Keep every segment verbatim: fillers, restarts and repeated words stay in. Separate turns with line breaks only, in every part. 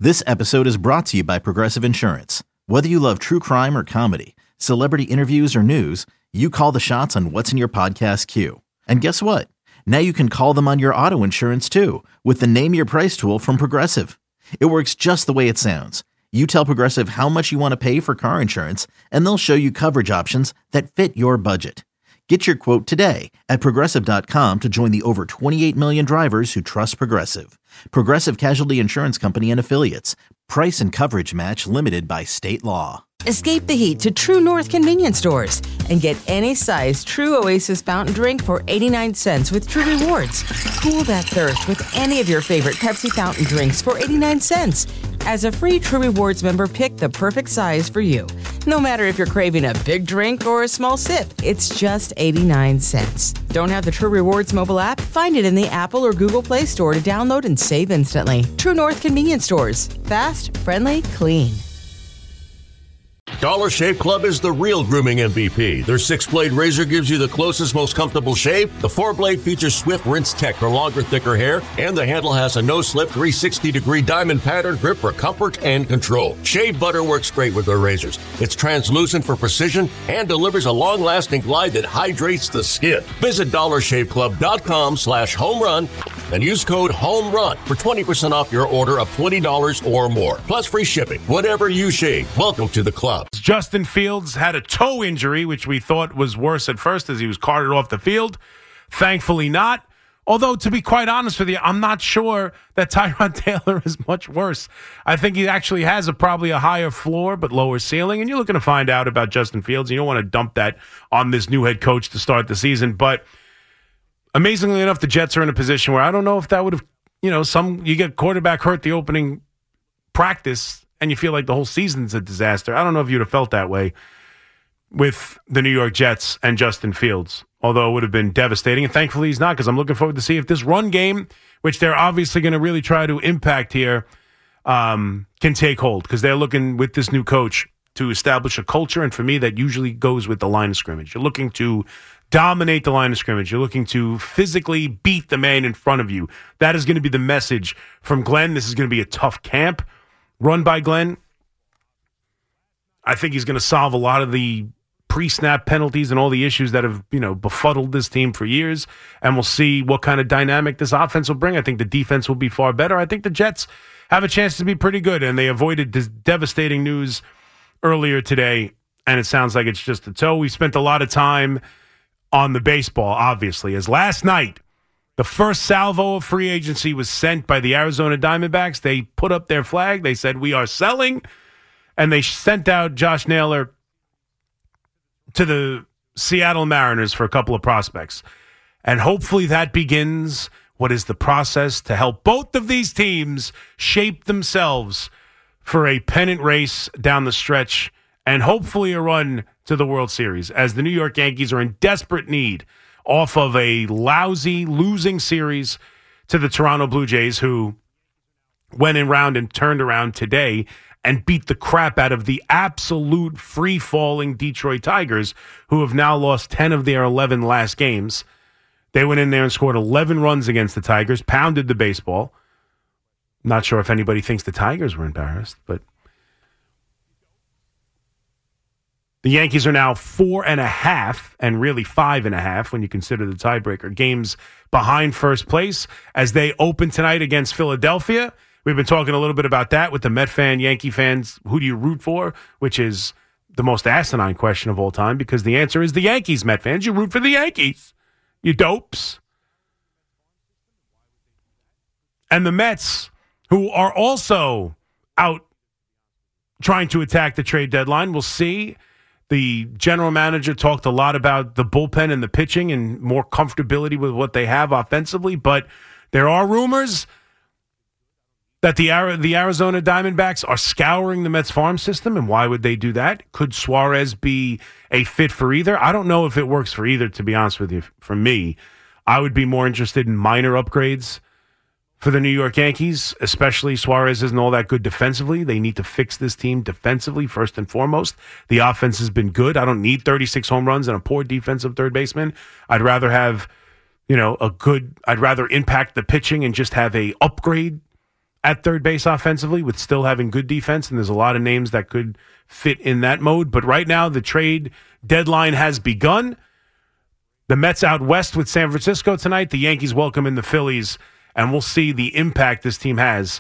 This episode is brought to you by Progressive Insurance. Whether you love true crime or comedy, celebrity interviews or news, you call the shots on what's in your podcast queue. And guess what? Now you can call them on your auto insurance too with the Name Your Price tool from Progressive. It works just the way it sounds. You tell Progressive how much you want to pay for car insurance, and they'll show you coverage options that fit your budget. Get your quote today at Progressive dot com to join the over twenty-eight million drivers who trust Progressive. Progressive Casualty Insurance Company and Affiliates. Price and coverage match limited by state law.
Escape the heat to True North convenience stores and get any size True Oasis fountain drink for eighty-nine cents with True Rewards. Cool that thirst with any of your favorite Pepsi fountain drinks for eighty-nine cents. As a free True Rewards member, pick the perfect size for you. No matter if you're craving a big drink or a small sip, it's just eighty-nine cents. Don't have the True Rewards mobile app? Find it in the Apple or Google Play Store to download and save instantly. True North convenience stores. Fast, friendly, clean.
Dollar Shave Club is the real grooming M V P. Their six-blade razor gives you the closest, most comfortable shave. The four-blade features Swift Rinse Tech for longer, thicker hair, and the handle has a no-slip three hundred sixty degree diamond pattern grip for comfort and control. Shave butter works great with their razors. It's translucent for precision and delivers a long-lasting glide that hydrates the skin. Visit dollar shave club dot com slash home run and use code HOMERUN for twenty percent off your order of twenty dollars or more, plus free shipping. Whatever you shave, welcome to the club.
Justin Fields had a toe injury, which we thought was worse at first as he was carted off the field. Thankfully not. Although, to be quite honest with you, I'm not sure that Tyrod Taylor is much worse. I think he actually has a probably a higher floor but lower ceiling, and you're looking to find out about Justin Fields. You don't want to dump that on this new head coach to start the season, but amazingly enough, the Jets are in a position where I don't know if that would have, you know, some you get quarterback hurt the opening practice and you feel like the whole season's a disaster. I don't know if you'd have felt that way with the New York Jets and Justin Fields, although it would have been devastating. And thankfully he's not, because I'm looking forward to see if this run game, which they're obviously going to really try to impact here, um, can take hold, because they're looking with this new coach to establish a culture. And for me, that usually goes with the line of scrimmage. You're looking to dominate the line of scrimmage. You're looking to physically beat the man in front of you. That is going to be the message from Glenn. This is going to be a tough camp run by Glenn. I think he's going to solve a lot of the pre-snap penalties and all the issues that have, you know, befuddled this team for years. And we'll see what kind of dynamic this offense will bring. I think the defense will be far better. I think the Jets have a chance to be pretty good, and they avoided this devastating news earlier today, and it sounds like it's just a toe. We spent a lot of time on the baseball, obviously, as last night, the first salvo of free agency was sent by the Arizona Diamondbacks. They put up their flag. They said, we are selling. And they sent out Josh Naylor to the Seattle Mariners for a couple of prospects. And hopefully that begins what is the process to help both of these teams shape themselves for a pennant race down the stretch and hopefully a run to the World Series, as the New York Yankees are in desperate need off of a lousy losing series to the Toronto Blue Jays, who went in round and turned around today and beat the crap out of the absolute free-falling Detroit Tigers, who have now lost ten of their eleven last games. They went in there and scored eleven runs against the Tigers, pounded the baseball. Not sure if anybody thinks the Tigers were embarrassed, but the Yankees are now four and a half, and really five and a half when you consider the tiebreaker games, behind first place as they open tonight against Philadelphia. We've been talking a little bit about that with the Met fan, Yankee fans. Who do you root for? Which is the most asinine question of all time, because the answer is the Yankees. Met fans, you root for the Yankees. You dopes. And the Mets, who are also out trying to attack the trade deadline, we'll see. The general manager talked a lot about the bullpen and the pitching and more comfortability with what they have offensively, but there are rumors that the the Arizona Diamondbacks are scouring the Mets farm system, and why would they do that? Could Suarez be a fit for either? I don't know if it works for either, to be honest with you. For me, I would be more interested in minor upgrades for the New York Yankees, especially Suarez isn't all that good defensively. They need to fix this team defensively first and foremost. The offense has been good. I don't need thirty-six home runs and a poor defensive third baseman. I'd rather have, you know, a good, I'd rather impact the pitching and just have a upgrade at third base offensively with still having good defense, and there's a lot of names that could fit in that mode. But right now, the trade deadline has begun. The Mets out west with San Francisco tonight. The Yankees welcome in the Phillies, and we'll see the impact this team has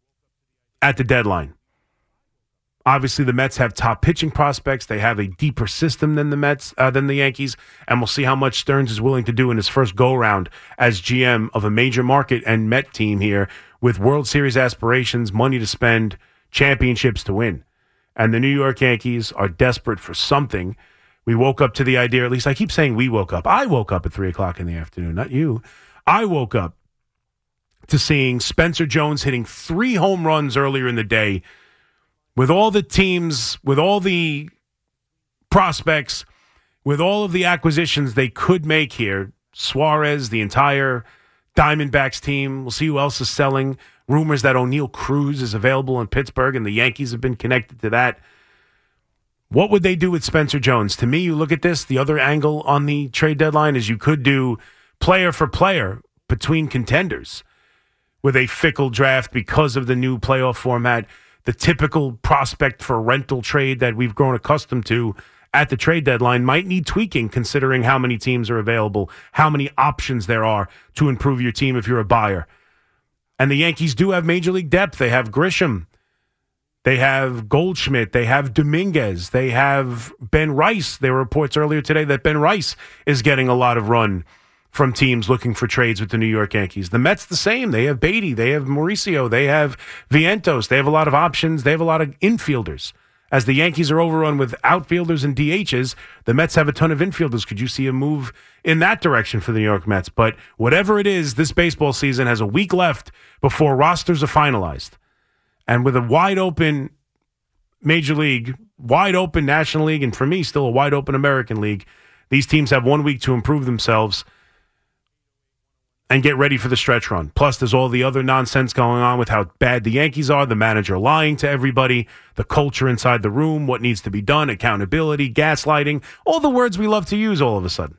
at the deadline. Obviously, the Mets have top pitching prospects. They have a deeper system than the Mets, uh, than the Yankees, and we'll see how much Stearns is willing to do in his first go-round as G M of a major market and Met team here with World Series aspirations, money to spend, championships to win. And the New York Yankees are desperate for something. We woke up to the idea, at least I keep saying we woke up. I woke up at three o'clock in the afternoon, not you. I woke up to seeing Spencer Jones hitting three home runs earlier in the day. With all the teams, with all the prospects, with all of the acquisitions they could make here, Suarez, the entire Diamondbacks team, we'll see who else is selling. Rumors that O'Neal Cruz is available in Pittsburgh, and the Yankees have been connected to that. What would they do with Spencer Jones? To me, you look at this, the other angle on the trade deadline is you could do player for player between contenders with a fickle draft because of the new playoff format. The typical prospect for rental trade that we've grown accustomed to at the trade deadline might need tweaking considering how many teams are available, how many options there are to improve your team if you're a buyer. And the Yankees do have major league depth. They have Grisham. They have Goldschmidt. They have Dominguez. They have Ben Rice. There were reports earlier today that Ben Rice is getting a lot of run from teams looking for trades with the New York Yankees. The Mets the same. They have Beatty. They have Mauricio. They have Vientos. They have a lot of options. They have a lot of infielders. As the Yankees are overrun with outfielders and D Hs, the Mets have a ton of infielders. Could you see a move in that direction for the New York Mets? But whatever it is, this baseball season has a week left before rosters are finalized. And with a wide open Major League, wide open National League, and for me, still a wide open American League, these teams have one week to improve themselves and get ready for the stretch run. Plus, there's all the other nonsense going on with how bad the Yankees are, the manager lying to everybody, the culture inside the room, what needs to be done, accountability, gaslighting, all the words we love to use all of a sudden.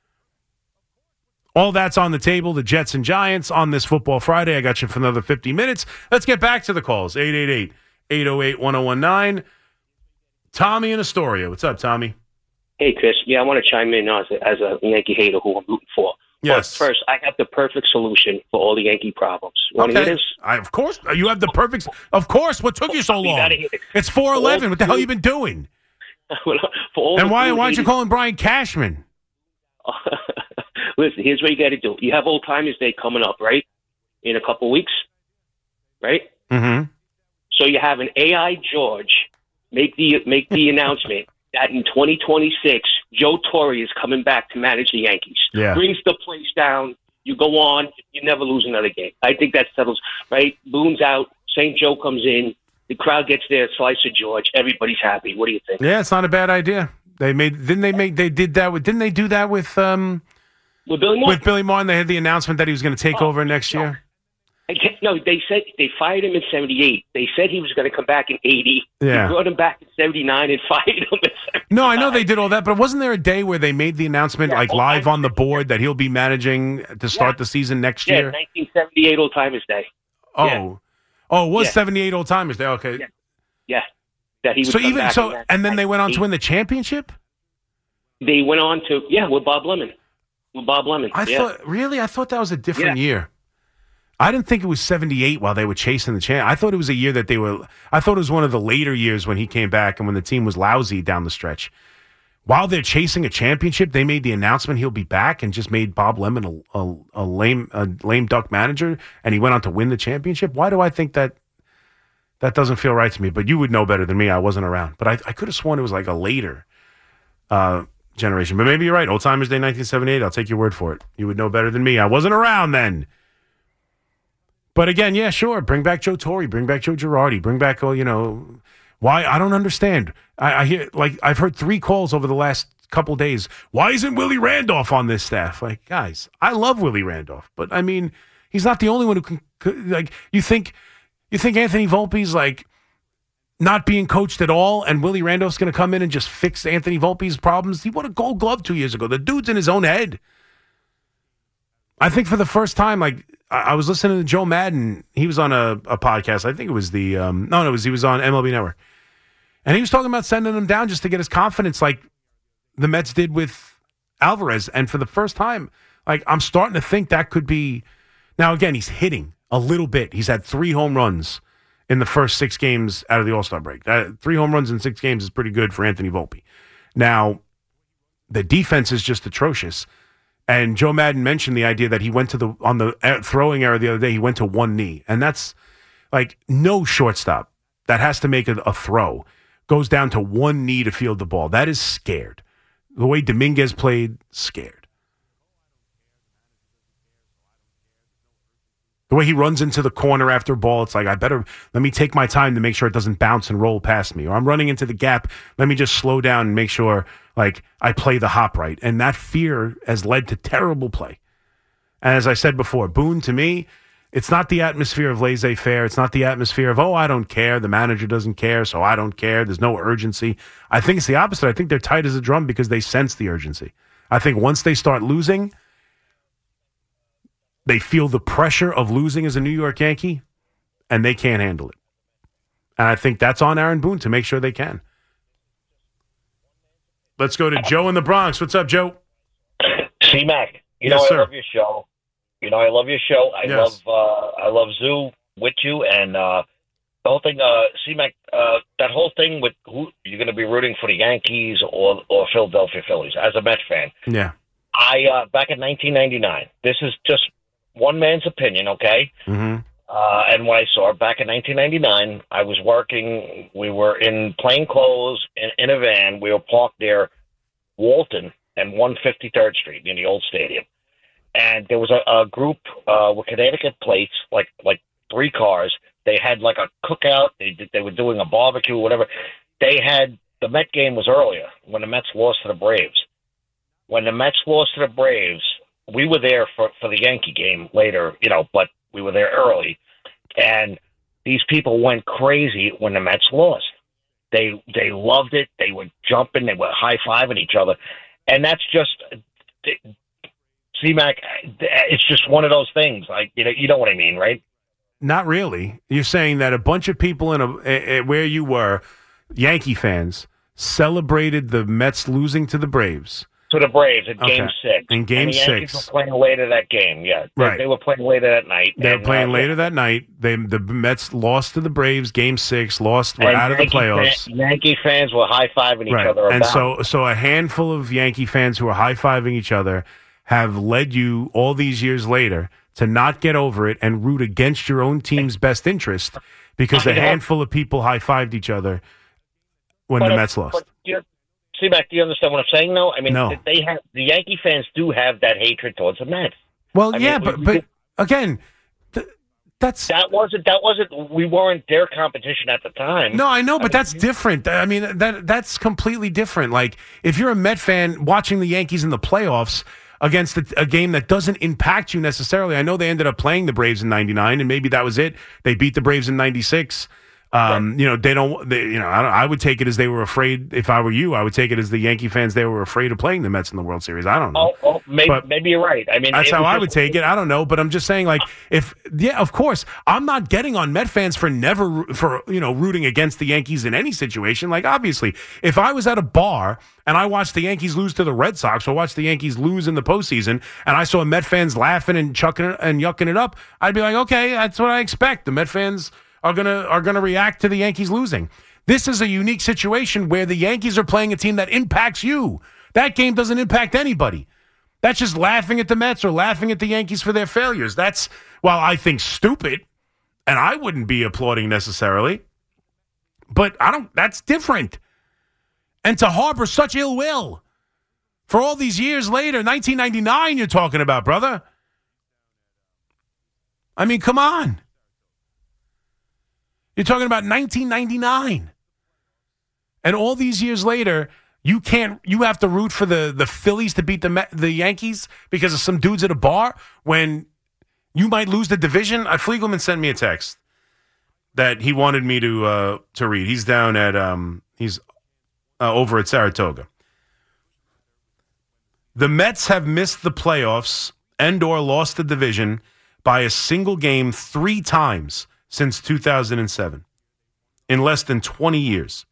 All that's on the table, the Jets and Giants on this Football Friday. I got you for another fifty minutes. Let's get back to the calls. eight eight eight, eight oh eight, one oh one nine. Tommy in Astoria. What's up, Tommy?
Hey, Chris. Yeah, I want to chime in as a, as a Yankee hater who I'm rooting for.
Yes.
But first, I have the perfect solution for all the Yankee problems. Want to
Okay.
hear this?
I, of course. You have the perfect... Of course. What took you so
We
long?
gotta hear it.
It's four eleven. What the hell you been doing?
for all
And
the
why,
blue
why aren't you
haters-
calling Brian Cashman?
Listen, here's what you got to do. You have Old Timers Day coming up, right? In a couple weeks, right?
Mm-hmm.
So you have an A I George make the make the announcement that in twenty twenty-six, Joe Torre is coming back to manage the Yankees.
Yeah.
Brings the place down. You go on. You never lose another game. I think that settles, right? Boone's out. Saint Joe comes in. The crowd gets their slice of George. Everybody's happy. What do you think?
Yeah, it's not a bad idea. They made... Didn't they make... They did that with... Didn't they do that with... um
With Billy Moore?
With Billy Martin? They had the announcement that he was going to take
Oh,
over next
no.
year?
I can't- No, they said they fired him in seventy-eight. They said he was going to come back in eighty.
Yeah.
They brought him back in seventy-nine and fired him in seventy-nine.
No, I know they did all that, but wasn't there a day where they made the announcement,
Yeah,
like
Old
live
Timers
on the
Day.
board, that he'll be managing to start
Yeah.
the season next
Yeah,
year?
nineteen seventy-eight Old Timers Day.
Oh,
yeah.
oh, it was
Yeah.
seventy-eight Old Timers Day. Okay,
Yeah. Yeah, that he would
so
come
even
back
so,
and,
and then they went on to
Eight.
win the championship.
They went on to yeah with Bob Lemon. With Bob Lemon.
I
yeah.
thought really, I thought that was a different
Yeah.
year. I didn't think it was seventy-eight while they were chasing the champ. I thought it was a year that they were. I thought it was one of the later years when he came back and when the team was lousy down the stretch. While they're chasing a championship, they made the announcement he'll be back and just made Bob Lemon a, a, a lame a lame duck manager, and he went on to win the championship. Why do I think that? That doesn't feel right to me. But you would know better than me. I wasn't around, but I, I could have sworn it was like a later uh, generation. But maybe you're right. Old Timers Day, nineteen seventy-eight. I'll take your word for it. You would know better than me. I wasn't around then. But again, yeah, sure. Bring back Joe Torre. Bring back Joe Girardi. Bring back, oh, you know, why? I don't understand. I, I hear, like, I've heard three calls over the last couple days. Why isn't Willie Randolph on this staff? Like, guys, I love Willie Randolph, but I mean, he's not the only one who can, could- like, you think, you think Anthony Volpe's like not being coached at all, and Willie Randolph's going to come in and just fix Anthony Volpe's problems? He won a Gold Glove two years ago. The dude's in his own head. I think for the first time, like, I, I was listening to Joe Madden. He was on a, a podcast. I think it was the um, no, no, it was he was on M L B Network, and he was talking about sending him down just to get his confidence, like the Mets did with Alvarez. And for the first time, like I'm starting to think that could be. Now again, he's hitting a little bit. He's had three home runs in the first six games out of the All-Star break. That, three home runs in six games is pretty good for Anthony Volpe. Now, the defense is just atrocious. And Joe Madden mentioned the idea that he went to the, on the throwing error the other day, he went to one knee. And that's like no shortstop that has to make a, a throw goes down to one knee to field the ball. That is scared. The way Dominguez played, scared. The way he runs into the corner after a ball, it's like, I better, let me take my time to make sure it doesn't bounce and roll past me. Or I'm running into the gap, let me just slow down and make sure, like, I play the hop right. And that fear has led to terrible play. And as I said before, Boone, to me, it's not the atmosphere of laissez-faire. It's not the atmosphere of, oh, I don't care. The manager doesn't care, so I don't care. There's no urgency. I think it's the opposite. I think they're tight as a drum because they sense the urgency. I think once they start losing, they feel the pressure of losing as a New York Yankee, and they can't handle it. And I think that's on Aaron Boone to make sure they can. Let's go to Joe in the Bronx. What's up, Joe?
C-Mac, you
Yes,
know
sir.
I love your show. You know I love your show. I
Yes.
love uh, I love Zoo with you, and uh, the whole thing, uh, C-Mac, uh, that whole thing with who you're going to be rooting for, the Yankees or or Philadelphia Phillies. As a Mets fan,
Yeah.
I uh, back in nineteen ninety-nine. This is just one man's opinion, okay?
Mm-hmm.
Uh, and what I saw back in nineteen ninety-nine, I was working. We were in plain clothes in, in a van. We were parked near Walton and one fifty-third Street in the old stadium. And there was a, a group uh, with Connecticut plates, like like three cars. They had like a cookout. They did, they were doing a barbecue, whatever. They had the Met game was earlier when the Mets lost to the Braves. When the Mets lost to the Braves, we were there for, for the Yankee game later, you know, but we were there early. And these people went crazy when the Mets lost. They they loved it. They were jumping. They were high-fiving each other. And that's just, C-Mac, it's just one of those things. Like, you know, you know what I mean, right?
Not really. You're saying that a bunch of people in a, a, a where you were, Yankee fans, celebrated the Mets losing to the Braves.
To the Braves at
Okay.
Game Six.
In Game
and the Yankees
Six.
were playing later that game. Yeah, they,
Right.
they were playing later that night.
They were
and,
playing
uh,
later that night. They the Mets lost to the Braves. Game Six, lost. Were
and
out of the
Yankee
playoffs.
Fan, Yankee fans were high fiving each
Right.
other.
And
about
so, so a handful of Yankee fans who are high fiving each other have led you all these years later to not get over it and root against your own team's best interest because a handful of people high fived each other when
But,
the
uh,
Mets lost.
But, you know, C-Mac, do you understand what I'm saying? No, I mean
No.
they have the Yankee fans do have that hatred towards the Mets.
Well,
I
yeah,
mean,
but
we-
but again, th- that's
That wasn't that wasn't we weren't their competition at the time.
no, I know, but
I mean,
that's different. I mean, that that's completely different. Like if you're a Met fan watching the Yankees in the playoffs against a, a game that doesn't impact you necessarily. I know they ended up playing the Braves in ninety-nine, and maybe that was it. They beat the Braves in ninety-six. Um, right. You know, they don't. They, you know, I, don't, I would take it as they were afraid. If I were you, I would take it as the Yankee fans. They were afraid of playing the Mets in the World Series. I don't know.
Oh, oh maybe,
but
maybe you're right. I mean,
that's how
was
I
just,
would take it. I don't know, but I'm just saying, like, if yeah, of course, I'm not getting on Met fans for never for you know rooting against the Yankees in any situation. Like, obviously, if I was at a bar and I watched the Yankees lose to the Red Sox, or watched the Yankees lose in the postseason, and I saw Met fans laughing and chucking it and yucking it up, I'd be like, okay, that's what I expect. The Met fans are gonna are gonna react to the Yankees losing. This is a unique situation where the Yankees are playing a team that impacts you. That game doesn't impact anybody. That's just laughing at the Mets or laughing at the Yankees for their failures. That's, well, I think stupid, and I wouldn't be applauding necessarily. But I don't. That's different. And to harbor such ill will for all these years later, nineteen ninety-nine, you're talking about, brother. I mean, come on. You're talking about nineteen ninety-nine. And all these years later, you can't, you have to root for the, the Phillies to beat the the Yankees because of some dudes at a bar when you might lose the division. Uh, Fliegelman sent me a text that he wanted me to uh, to read. He's down at, um, he's uh, over at Saratoga. The Mets have missed the playoffs and or lost the division by a single game three times since two thousand seven, in less than twenty years.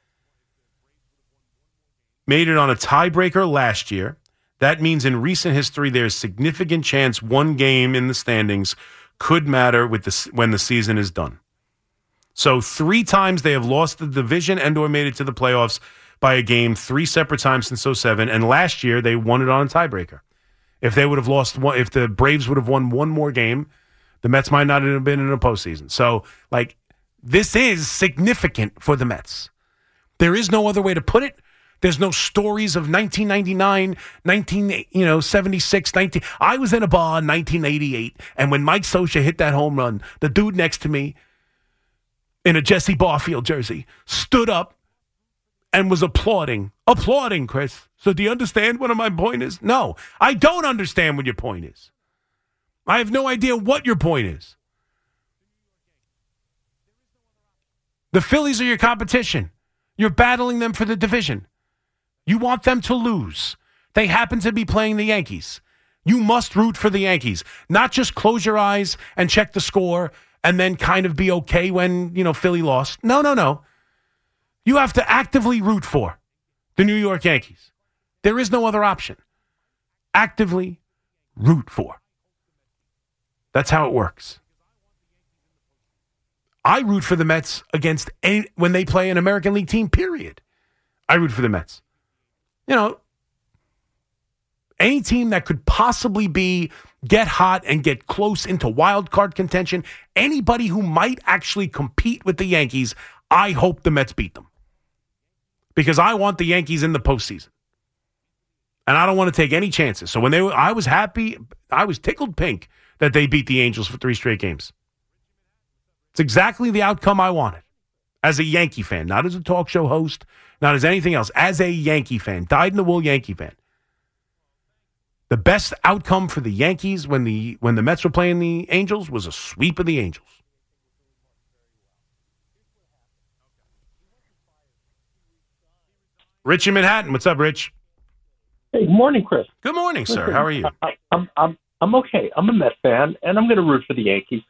Made it on a tiebreaker last year. That means in recent history, there's significant chance one game in the standings could matter with the, when the season is done. So three times they have lost the division and or made it to the playoffs by a game three separate times since oh seven. And last year, they won it on a tiebreaker. If they would have lost one, if the Braves would have won one more game, the Mets might not have been in a postseason. So, like, this is significant for the Mets. There is no other way to put it. There's no stories of nineteen ninety-nine, nineteen, you know, seventy-six, nineteen. I was in a bar in nineteen eighty-eight, and when Mike Scioscia hit that home run, the dude next to me in a Jesse Barfield jersey stood up and was applauding. Applauding, Chris. So do you understand what my point is? No, I don't understand what your point is. I have no idea what your point is. The Phillies are your competition. You're battling them for the division. You want them to lose. They happen to be playing the Yankees. You must root for the Yankees. Not just close your eyes and check the score and then kind of be okay when, you know, Philly lost. No, no, no. You have to actively root for the New York Yankees. There is no other option. Actively root for. That's how it works. I root for the Mets against any, when they play an American League team, period. I root for the Mets. You know, any team that could possibly be get hot and get close into wild card contention, anybody who might actually compete with the Yankees, I hope the Mets beat them. Because I want the Yankees in the postseason. And I don't want to take any chances. So when they were, I was happy, I was tickled pink that they beat the Angels for three straight games. It's exactly the outcome I wanted as a Yankee fan, not as a talk show host, not as anything else, as a Yankee fan, dyed-in-the-wool Yankee fan. The best outcome for the Yankees when the when the Mets were playing the Angels was a sweep of the Angels. Rich in Manhattan. What's up, Rich?
Hey, good morning, Chris.
Good morning, sir.
Listen,
How are you?
I, I'm I'm I'm okay. I'm a Mets fan, and I'm going to root for the Yankees.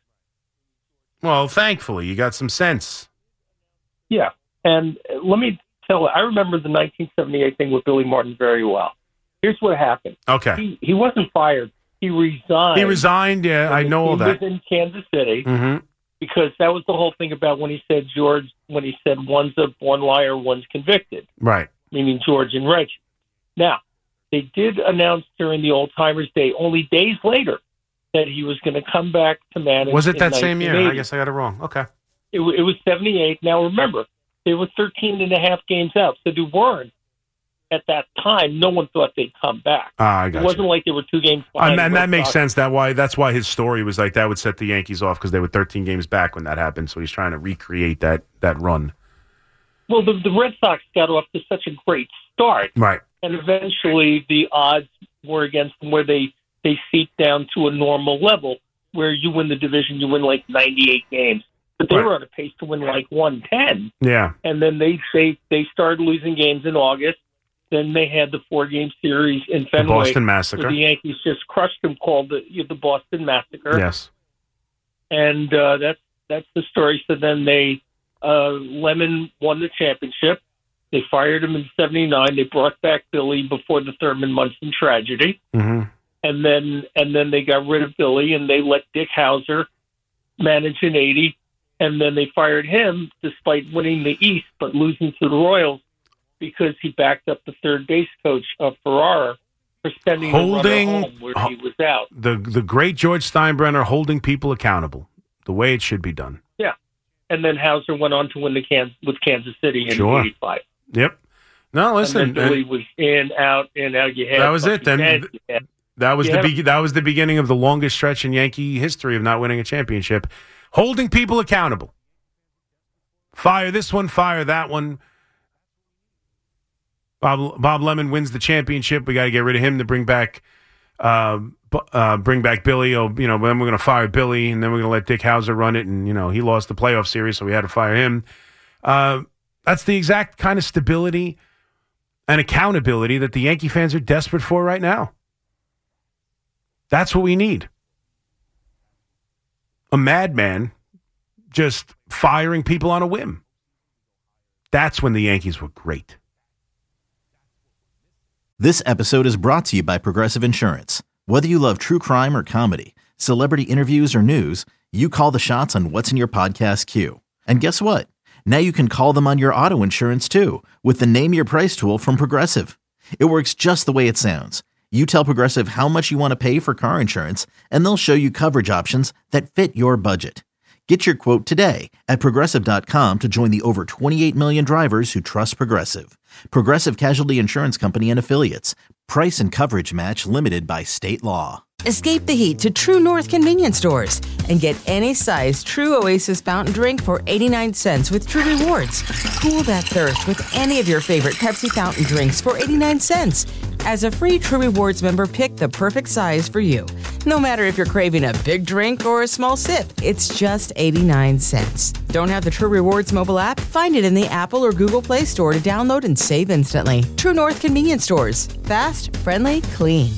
Well, thankfully, you got some sense.
Yeah, and let me tell you, I remember the nineteen seventy-eight thing with Billy Martin very well. Here's what happened.
Okay.
He, he wasn't fired. He resigned.
He resigned, yeah, I know all that.
He was in Kansas City
Mm-hmm.
because that was the whole thing about when he said, George, when he said one's a one liar, one's convicted.
Right.
Meaning George and Reggie. Now, they did announce during the Old Timers Day, only days later, that he was going to come back to manage.
Was it that
in
same year?
nineteen eighty.
I guess I got it wrong. Okay.
It, it was seventy-eight. Now, remember, they were thirteen and a half games out. So they weren't, at that time, no one thought they'd come back.
Ah, I got
it wasn't
you.
like they were two games behind.
And, and that makes
Sox.
sense. That why that's why his story was like that would set the Yankees off because they were thirteen games back when that happened. So he's trying to recreate that that run.
Well, the, the Red Sox got off to such a great start.
Right.
And eventually the odds were against them where they, they seep down to a normal level where you win the division, you win like ninety-eight games. But they
Right.
were on a pace to win like one ten.
Yeah.
And then they, they, they started losing games in August. Then they had the four-game series in Fenway.
The Boston
where
Massacre.
the Yankees just crushed them, called the, the Boston Massacre.
Yes.
And uh, that's, that's the story. So then they, uh, Lemon won the championship. They fired him in seventy-nine. They brought back Billy before the Thurman Munson tragedy.
Mm-hmm.
And then and then they got rid of Billy, and they let Dick Hauser manage in eighty. And then they fired him despite winning the East but losing to the Royals because he backed up the third base coach of Ferrara for sending
Holding-
the runner home where he was out.
The the great George Steinbrenner holding people accountable the way it should be done.
Yeah. And then Hauser went on to win the Kansas, with Kansas City in
Sure.
eighty-five.
Yep. No, listen.
and then Billy
and
was in, out, in, out. You had
That was it,
Bucky
then.
Dent, you had-
that was
you
the
had-
be- that was the beginning of the longest stretch in Yankee history of not winning a championship. Holding people accountable. Fire this one, fire that one. Bob Bob Lemon wins the championship. We got to get rid of him to bring back uh, bu- uh, bring back Billy. Oh, you know, then we're going to fire Billy, and then we're going to let Dick Hauser run it. And you know, he lost the playoff series, so we had to fire him. Uh, that's the exact kind of stability and accountability that the Yankee fans are desperate for right now. That's what we need. a madman just firing people on a whim. That's when the Yankees were great.
This episode is brought to you by Progressive Insurance. Whether you love true crime or comedy, celebrity interviews or news, you call the shots on what's in your podcast queue. And guess what? Now you can call them on your auto insurance too with the Name Your Price tool from Progressive. It works just the way it sounds. You tell Progressive how much you want to pay for car insurance, and they'll show you coverage options that fit your budget. Get your quote today at Progressive dot com to join the over twenty-eight million drivers who trust Progressive. Progressive Casualty Insurance Company and Affiliates. Price and coverage match limited by state law.
Escape the heat to True North convenience stores and get any size True Oasis fountain drink for eighty-nine cents with True Rewards. Cool that thirst with any of your favorite Pepsi fountain drinks for eighty-nine cents. As a free True Rewards member, pick the perfect size for you. No matter if you're craving a big drink or a small sip, it's just eighty-nine cents. Don't have the True Rewards mobile app? Find it in the Apple or Google Play Store to download and save instantly. True North convenience stores. Fast, friendly, clean.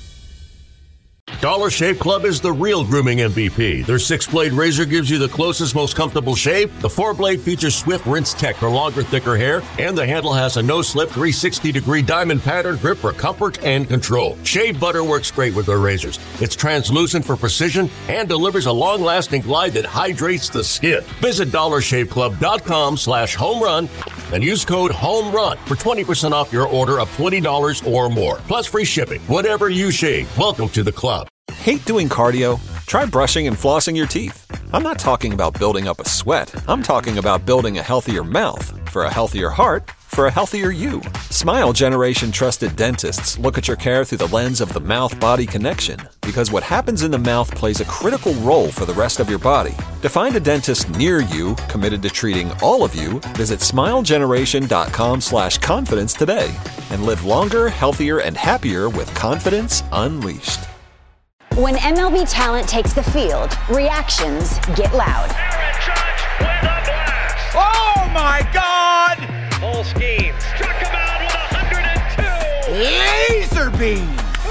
Dollar Shave Club is the real grooming M V P. Their six-blade razor gives you the closest, most comfortable shave. The four-blade features Swift Rinse Tech for longer, thicker hair, and the handle has a no-slip three sixty degree diamond pattern grip for comfort and control. Shave butter works great with their razors. It's translucent for precision and delivers a long-lasting glide that hydrates the skin. Visit dollar shave club dot com slash home run and use code HOMERUN for twenty percent off your order of twenty dollars or more, plus free shipping. Whatever you shave, welcome to the club.
Hate doing cardio? Try brushing and flossing your teeth. I'm not talking about building up a sweat. I'm talking about building a healthier mouth for a healthier heart for a healthier you. Smile Generation trusted dentists look at your care through the lens of the mouth-body connection because what happens in the mouth plays a critical role for the rest of your body. To find a dentist near you committed to treating all of you, visit smile generation dot com slash confidence today and live longer, healthier, and happier with confidence unleashed.
When M L B talent takes the field, reactions get loud.
Aaron Judge with a blast.
Oh my God!
Full scheme. Struck him out with one hundred two.
Laser beam.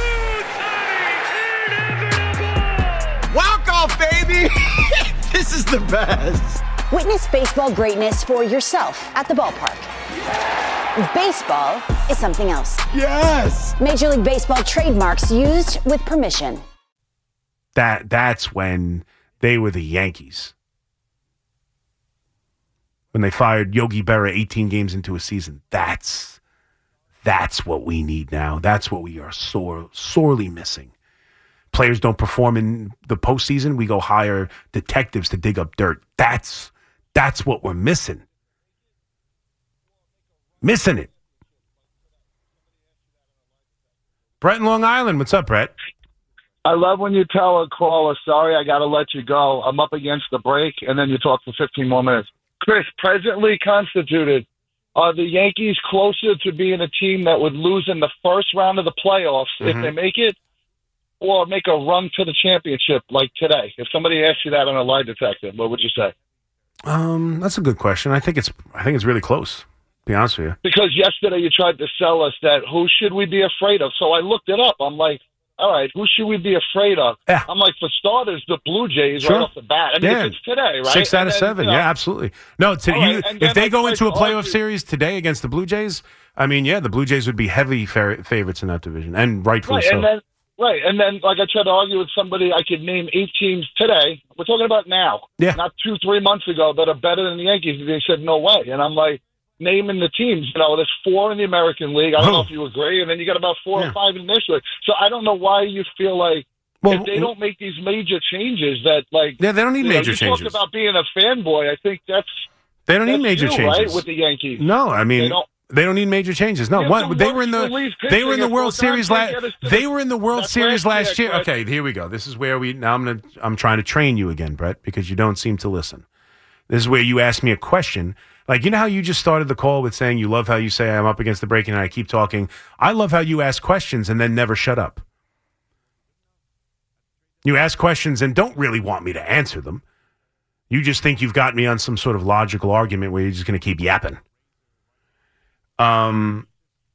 Walk off, baby. This is the best.
Witness baseball greatness for yourself at the ballpark. Baseball is something else.
Yes.
Major League Baseball trademarks used with permission.
That that's when they were the Yankees. When they fired Yogi Berra eighteen games into a season. That's that's what we need now. That's what we are sore, sorely missing. Players don't perform in the postseason. We go hire detectives to dig up dirt. That's that's what we're missing. Missing it. Brett in Long Island. What's up, Brett?
I love when you tell a caller, sorry, I got to let you go. I'm up against the break, and then you talk for fifteen more minutes. Chris, presently constituted, are the Yankees closer to being a team that would lose in the first round of the playoffs mm-hmm. if they make it, or make a run to the championship like today? If somebody asked you that on a lie detector, what would you say?
Um, that's a good question. I think it's I think it's really close, to be honest with you.
Because yesterday you tried to sell us that who should we be afraid of? So I looked it up. I'm like, all right, who should we be afraid of?
Yeah.
I'm like, for starters, the Blue Jays
sure.
right off the bat. I mean,
yeah.
it's today, right?
Six out
and
of
then,
seven.
You know,
yeah, absolutely. No, to, you,
right,
if they
I
go into a playoff
argue.
series today against the Blue Jays, I mean, yeah, the Blue Jays would be heavy fa- favorites in that division, and rightfully
right,
so.
And then, right, and then, like I tried to argue with somebody, I could name eight teams today. We're talking about now,
yeah.
not two, three months ago, that are better than the Yankees. They said, no way. And I'm like, naming the teams. You know, there's four in the American League. I don't
oh.
know if you agree. And then you got about four
yeah.
or five in this league. So I don't know why you feel like
well,
if they don't make these major changes that, like...
Yeah, they don't need
you
major
know, you
changes.
talk about being a fanboy. I think that's...
They don't need major
you,
changes.
right, with the Yankees.
No, I mean...
They don't,
They don't need major changes. No,
yeah,
what,
so
they
what
were in the they were in the World Series last. They were in the World Series last year. Okay, here we go. This is where we now I'm gonna I'm trying to train you again, Brett, because you don't seem to listen. This is where you ask me a question. Like, you know how you just started the call with saying you love how you say I'm up against the break and I keep talking. I love how you ask questions and then never shut up. You ask questions and don't really want me to answer them. You just think you've got me on some sort of logical argument where you're just going to keep yapping. Um,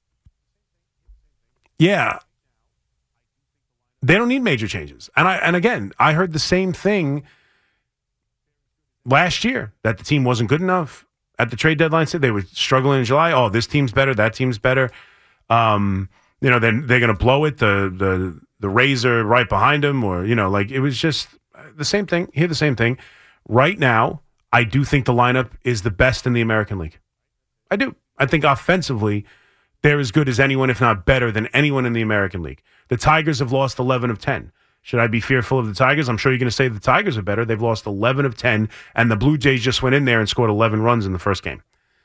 yeah, they don't need major changes. And I, and again, I heard the same thing last year that the team wasn't good enough at the trade deadline. Said they were struggling in July. Oh, this team's better. That team's better. Um, you know, then they're going to blow it. The the the Rays are right behind them, or you know, like it was just the same thing. Here, the same thing. Right now, I do think the lineup is the best in the American League. I do. I think offensively, they're as good as anyone, if not better than anyone in the American League. The Tigers have lost eleven of ten. Should I be fearful of the Tigers? I'm sure you're going to say the Tigers are better. They've lost eleven of ten, and the Blue Jays just went in there and scored eleven runs in the first game.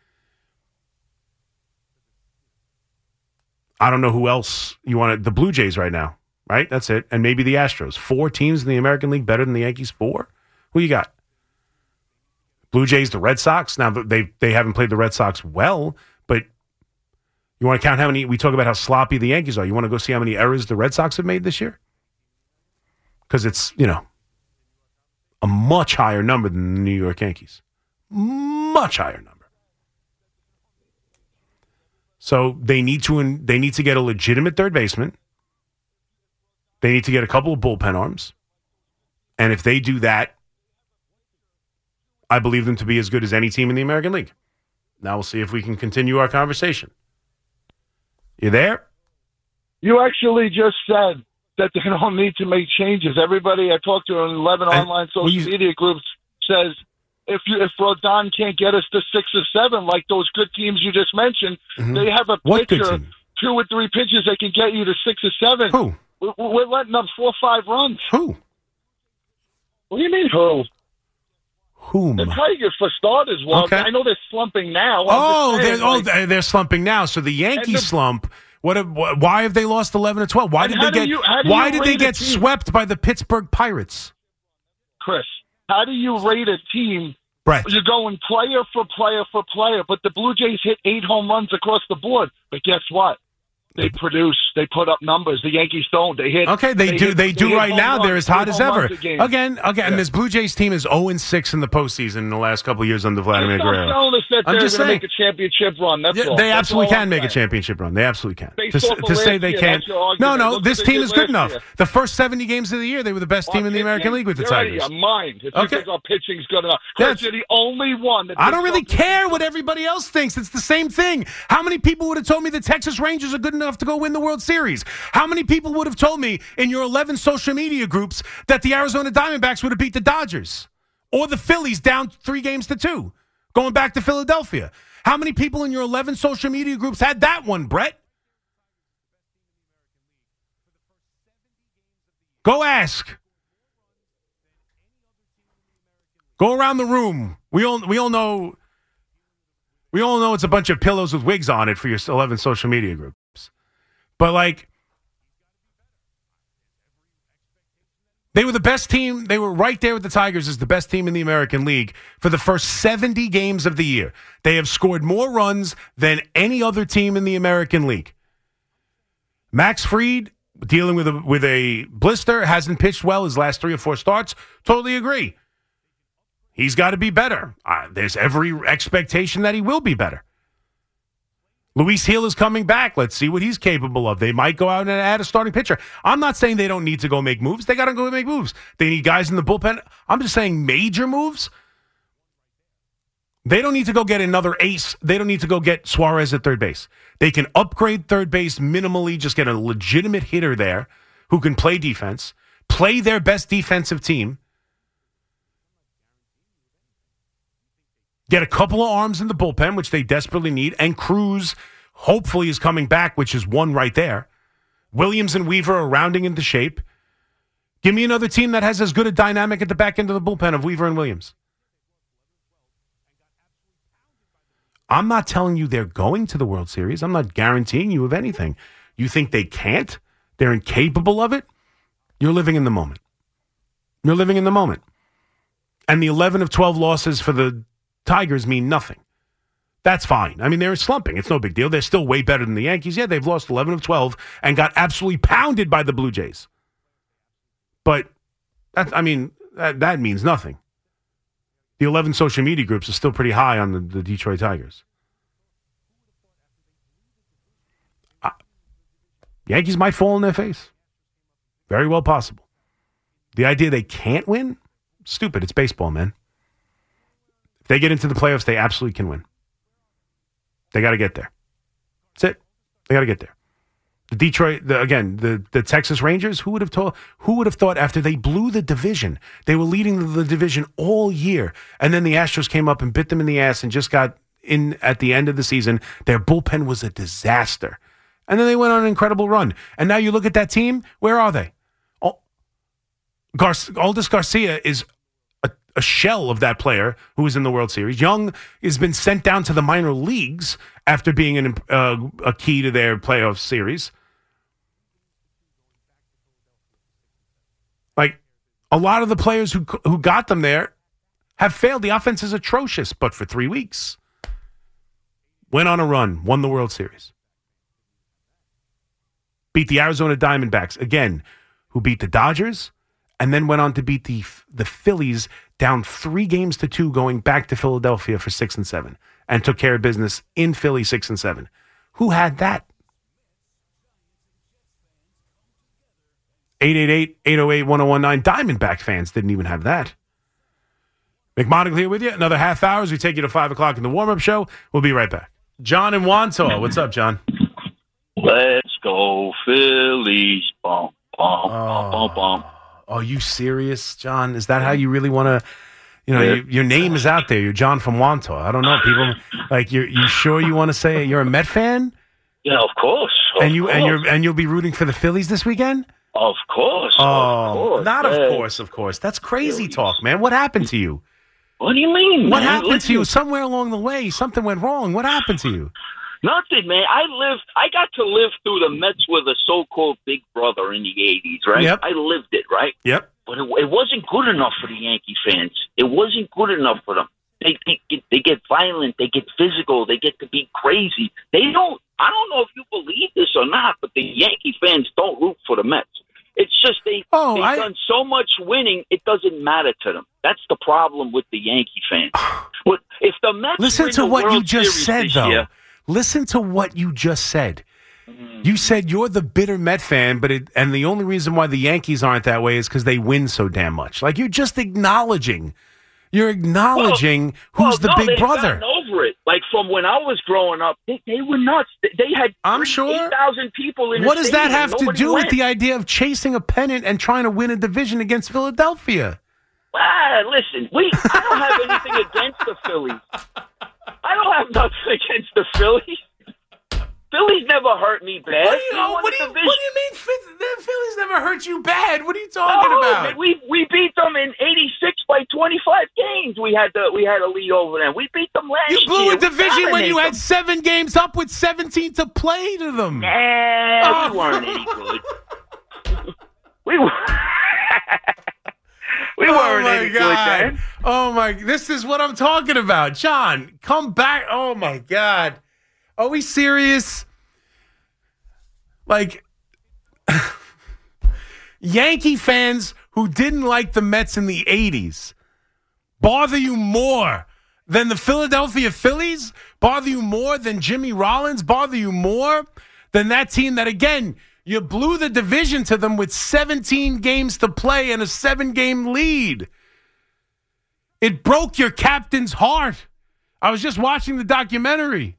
I don't know who else you want to... The Blue Jays right now, right? That's it. And maybe the Astros. Four teams in the American League better than the Yankees? Four? Who you got? Blue Jays, the Red Sox. Now, they they haven't played the Red Sox well, but you want to count how many... We talk about how sloppy the Yankees are. You want to go see how many errors the Red Sox have made this year? Because it's, you know, a much higher number than the New York Yankees. Much higher number. So they need to they need to get a legitimate third baseman. They need to get a couple of bullpen arms. And if they do that, I believe them to be as good as any team in the American League. Now we'll see if we can continue our conversation. You there?
You actually just said that they don't need to make changes. Everybody I talked to in eleven
I,
online social
well, you,
media groups says if you, if Rodon can't get us to six or seven, like those good teams you just mentioned, mm-hmm. they have a
what
pitcher, two or three pitches that can get you to six or seven.
Who?
We're, we're letting up four or five runs.
Who?
What do you mean who?
Whom?
The Tigers, for starters. Well,
okay.
I know they're slumping now.
Oh,
saying,
they're,
like,
oh, they're slumping now. So the Yankees the, slump. What? Have, why have they lost eleven to twelve? Why did they get?
You,
why did they get swept by the Pittsburgh Pirates?
Chris, how do you rate a team?
Brett.
You're going player for player for player, but the Blue Jays hit eight home runs across the board. But guess what? They produce. They put up numbers. The Yankees don't. They hit.
Okay, they, they do. Hit, they do they right now. Runs, they're as hot as ever. Again, again, yeah. And this Blue Jays team is zero and six in the postseason in the last couple of years under Vladimir Guerrero.
That I'm just saying, make a championship run. That's
yeah,
all.
They
That's
absolutely
all
can make a championship run. They absolutely can.
Based
to to say they
year,
can't. No, no.
Look
this team is good enough.
Year.
The first seventy games of the year, they were the best team in the American League with the Tigers.
You're out of your mind. If
okay.
you think our pitching's good enough, Chris, you're the only one. That
I don't really care what everybody else thinks. It's the same thing. How many people would have told me the Texas Rangers are good enough to go win the World Series? How many people would have told me in your eleven social media groups that the Arizona Diamondbacks would have beat the Dodgers or the Phillies down three games to two, going back to Philadelphia? How many people in your eleven social media groups had that one, Brett? Go ask. Go around the room. We all we all know. We all know it's a bunch of pillows with wigs on it for your eleven social media groups. But, like, they were the best team. They were right there with the Tigers as the best team in the American League for the first seventy games of the year. They have scored more runs than any other team in the American League. Max Fried, dealing with a, with a blister, hasn't pitched well his last three or four starts. Totally agree. He's got to be better. Uh, there's every expectation that he will be better. Luis Gil is coming back. Let's see what he's capable of. They might go out and add a starting pitcher. I'm not saying they don't need to go make moves. They got to go make moves. They need guys in the bullpen. I'm just saying major moves. They don't need to go get another ace. They don't need to go get Suarez at third base. They can upgrade third base minimally, just get a legitimate hitter there who can play defense, play their best defensive team, get a couple of arms in the bullpen, which they desperately need, and Cruz hopefully is coming back, which is one right there. Williams and Weaver are rounding into shape. Give me another team that has as good a dynamic at the back end of the bullpen of Weaver and Williams. I'm not telling you they're going to the World Series. I'm not guaranteeing you of anything. You think they can't? They're incapable of it? You're living in the moment. You're living in the moment. And the eleven of twelve losses for the Tigers mean nothing. That's fine. I mean, they're slumping. It's no big deal. They're still way better than the Yankees. Yeah, they've lost eleven of twelve and got absolutely pounded by the Blue Jays. But, that, I mean, that, that means nothing. The eleven social media groups are still pretty high on the, the Detroit Tigers. Uh, Yankees might fall in their face. Very well possible. The idea they can't win? Stupid. It's baseball, man. If they get into the playoffs, they absolutely can win. They got to get there. That's it. They got to get there. The Detroit, the, again, the, the Texas Rangers, who would have told, who would have thought after they blew the division, they were leading the, the division all year, and then the Astros came up and bit them in the ass and just got in at the end of the season. Their bullpen was a disaster. And then they went on an incredible run. And now you look at that team, where are they? Oh, Gar- Aldis Garcia is a, a shell of that player who was in the World Series. Young has been sent down to the minor leagues after being an, uh, a key to their playoff series. Like, a lot of the players who who got them there have failed. The offense is atrocious, but for three weeks. Went on a run, won the World Series. Beat the Arizona Diamondbacks, again, who beat the Dodgers, and then went on to beat the the Phillies down three games to two, going back to Philadelphia for six and seven, and took care of business in Philly six and seven. Who had that? eight eight eight, eight oh eight, one oh one nine. Diamondback fans didn't even have that. McMonagle here with you. Another half hour as we take you to five o'clock in the warm-up show. We'll be right back. John in Wantagh. What's up, John?
Let's go, Phillies. Bum, bum,
oh.
bum, bum.
Are you serious, John? Is that how you really want to, you know, yeah. you, your name is out there. You're John from Wantagh. I don't know. People, like, you're you sure you want to say you're a Met fan?
Yeah, of course. Of
and, you,
course.
and, you're, and you'll be rooting for the Phillies this weekend?
Of course.
Oh,
of course,
not
man.
of course, of course. That's crazy talk, man. What happened to you?
What do you mean,
What
man?
happened
Listen.
to you? Somewhere along the way, something went wrong. What happened to you?
Nothing, man. I lived. I got to live through the Mets with a so-called big brother in the eighties, right?
Yep.
I lived it, right?
Yep.
But it, it wasn't good enough for the Yankee fans. It wasn't good enough for them. They, they get they get violent. They get physical. They get to be crazy. They don't. I don't know if you believe this or not, but the Yankee fans don't root for the Mets. It's just they,
oh,
they've
I...
done so much winning, it doesn't matter to them. That's the problem with the Yankee fans. But if the Mets
Listen
win
to
the
what
World
you just
Series
said,
this
though.
year,
Listen to what you just said. You said you're the bitter Met fan, but it, and the only reason why the Yankees aren't that way is because they win so damn much. Like, you're just acknowledging. You're acknowledging
well,
who's
well,
the
no,
big
they've
brother.
gotten over it. Like, from when I was growing up, they, they were nuts. They, they had
I'm sure.
eight thousand people in
What
the
does that
stadium.
have to
Nobody
do
went.
with the idea of chasing a pennant and trying to win a division against Philadelphia?
Ah, listen, we. I don't have anything against the Phillies. I don't have nothing against the Phillies. Phillies never hurt me bad.
What do you,
We
oh,
won
what do
the
you, what do
division.
you mean Phil- the Phillies never hurt you bad? What are you talking
No,
about?
man, we we beat them in eighty-six by twenty-five games. We had the we had a lead over them. We beat them last year.
You blew
year.
a division when you
We
had seven games up with seventeen to play to them.
Nah,
Oh.
we weren't any good. we were. we
Oh
weren't
my
any
God.
good, man.
Oh my! This is what I'm talking about, John. Come back! Oh my God! Are we serious? Like, Yankee fans who didn't like the Mets in the eighties bother you more than the Philadelphia Phillies? Bother you more than Jimmy Rollins? Bother you more than that team that, again, you blew the division to them with seventeen games to play and a seven-game lead? It broke your captain's heart. I was just watching the documentary.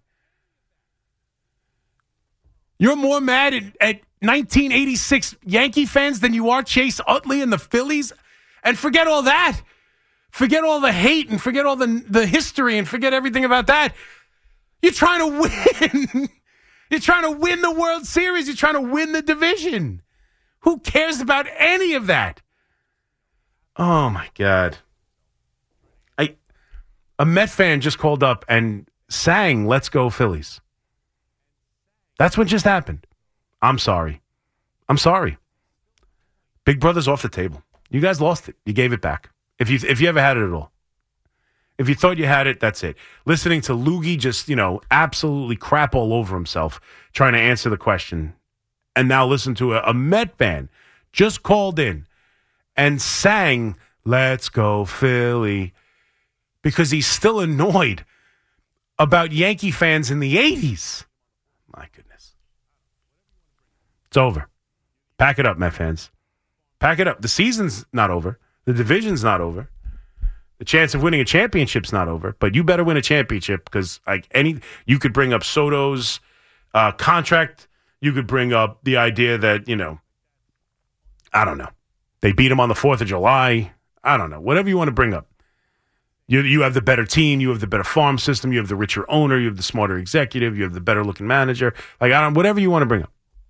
You're more mad at, at nineteen eighty-six Yankee fans than you are Chase Utley and the Phillies? And forget all that. Forget all the hate and forget all the, the history and forget everything about that. You're trying to win. You're trying to win the World Series. You're trying to win the division. Who cares about any of that? Oh, my God. I, a Met fan just called up and sang "Let's Go Phillies." That's what just happened. I'm sorry. I'm sorry. Big Brother's off the table. You guys lost it. You gave it back. If you if you ever had it at all. If you thought you had it, that's it. Listening to Loogie just, you know, absolutely crap all over himself trying to answer the question. And now listen to a, a Met fan just called in and sang "Let's Go Philly" because he's still annoyed about Yankee fans in the eighties. My goodness. It's over. Pack it up, Met fans. Pack it up. The season's not over. The division's not over. The chance of winning a championship's not over, but you better win a championship because like any, you could bring up Soto's uh, contract. You could bring up the idea that, you know, I don't know. They beat him on the fourth of July. I don't know. Whatever you want to bring up. You you have the better team. You have the better farm system. You have the richer owner. You have the smarter executive. You have the better looking manager. Like, I don't, whatever you want to bring up.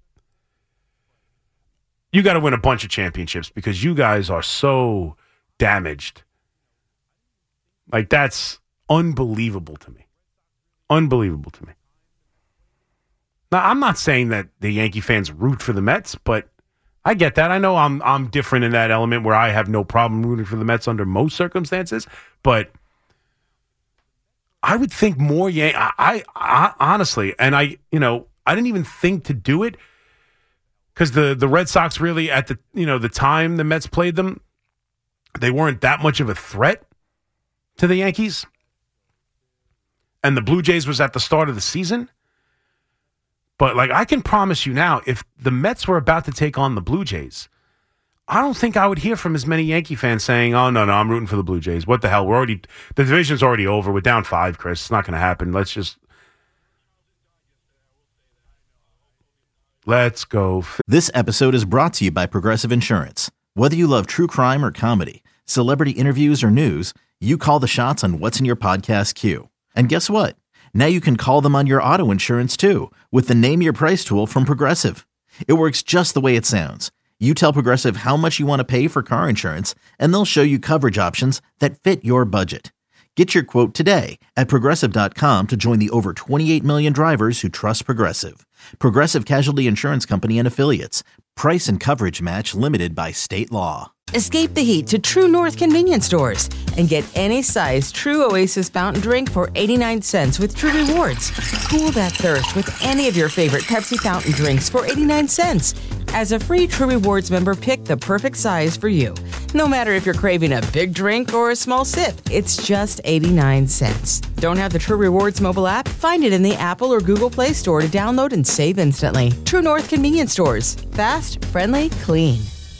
You got to win a bunch of championships because you guys are so damaged. Like, that's unbelievable to me. Unbelievable to me. Now, I'm not saying that the Yankee fans root for the Mets, but I get that. I know I'm I'm different in that element where I have no problem rooting for the Mets under most circumstances, but I would think more Yan- I, I, I honestly, and I, you know, I didn't even think to do it because the the Red Sox really at the, you know, the time the Mets played them, they weren't that much of a threat to the Yankees. And the Blue Jays was at the start of the season. But, like, I can promise you now, if the Mets were about to take on the Blue Jays, I don't think I would hear from as many Yankee fans saying, oh, no, no, I'm rooting for the Blue Jays. What the hell? We're already, the division's already over. We're down five, Chris. It's not going to happen. Let's just, let's go.
This episode is brought to you by Progressive Insurance. Whether you love true crime or comedy, celebrity interviews or news, you call the shots on what's in your podcast queue. And guess what? Now you can call them on your auto insurance too with the Name Your Price tool from Progressive. It works just the way it sounds. You tell Progressive how much you want to pay for car insurance, and they'll show you coverage options that fit your budget. Get your quote today at Progressive dot com to join the over twenty-eight million drivers who trust Progressive. Progressive Casualty Insurance Company and Affiliates. Price and coverage match limited by state law.
Escape the heat to True North convenience stores and get any size True Oasis fountain drink for eighty-nine cents with True Rewards. Cool that thirst with any of your favorite Pepsi fountain drinks for eighty-nine cents. As a free True Rewards member, pick the perfect size for you. No matter if you're craving a big drink or a small sip, it's just eighty-nine cents. Don't have the True Rewards mobile app? Find it in the Apple or Google Play Store to download and save instantly. True North convenience stores. Fast, friendly, clean.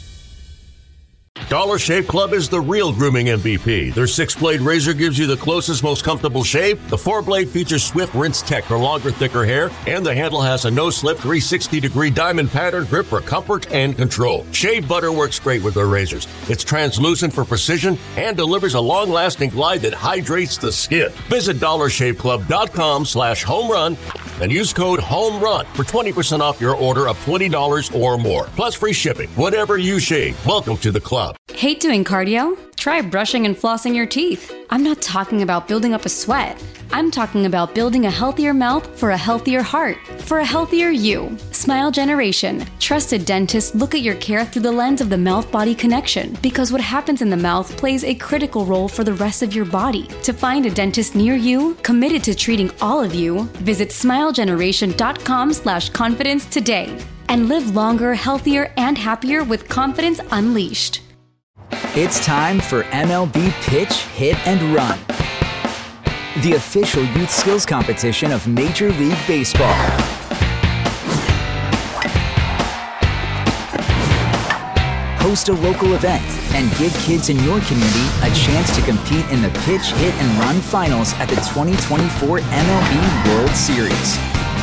Dollar Shave Club is the real grooming M V P. Their six-blade razor gives you the closest, most comfortable shave. The four-blade features Swift Rinse Tech for longer, thicker hair, and the handle has a no-slip three sixty degree diamond pattern grip for comfort and control. Shave butter works great with their razors. It's translucent for precision and delivers a long-lasting glide that hydrates the skin. Visit dollar shave club dot com slash home run and use code HOMERUN for twenty percent off your order of twenty dollars or more, plus free shipping. Whatever you shave, welcome to the club.
Hate doing cardio? Try brushing and flossing your teeth. I'm not talking about building up a sweat. I'm talking about building a healthier mouth for a healthier heart, for a healthier you. Smile Generation. Trusted dentists look at your care through the lens of the mouth-body connection because what happens in the mouth plays a critical role for the rest of your body. To find a dentist near you, committed to treating all of you, visit smile generation dot com slash confidence today and live longer, healthier, and happier with confidence unleashed.
It's time for M L B Pitch, Hit, and Run, the official youth skills competition of Major League Baseball. Host a local event and give kids in your community a chance to compete in the Pitch, Hit, and Run finals at the twenty twenty-four M L B World Series.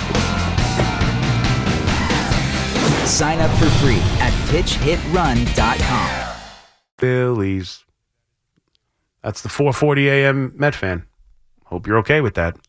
Sign up for free at pitch hit run dot com.
Phillies. That's the four forty a.m. Met fan. Hope you're okay with that.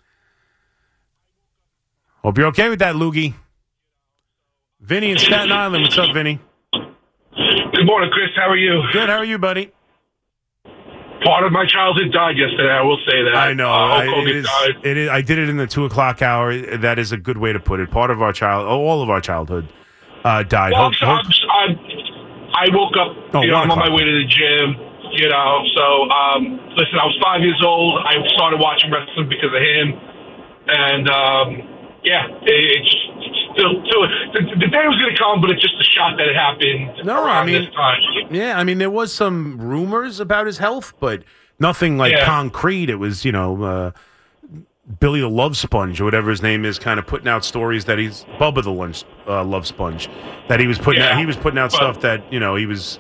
Hope you're okay with that, Loogie. Vinny in Staten Island. What's up, Vinny?
Good morning, Chris. How are you?
Good. How are you, buddy?
Part of my childhood died yesterday. I will say that.
I know.
Uh,
I, it is, it is, I did it in the two o'clock hour. That is a good way to put it. Part of our child, all of our childhood uh, died.
Well,
hope,
so
hope,
I'm, I'm, I woke up,
oh,
you know, I'm on my way to the gym, you know, so, um, listen, I was five years old. I started watching wrestling because of him, and, um, yeah, it, it's still, still the, the day was going to come, but it's just a shock that it happened
no,
around
I mean,
this time.
Yeah, I mean, there was some rumors about his health, but nothing like
yeah.
concrete. It was, you know, uh, Billy the Love Sponge or whatever his name is, kind of putting out stories that he's Bubba the Lunch uh, Love Sponge, that he was putting
yeah,
out. He was putting out
but,
stuff that, you know, he was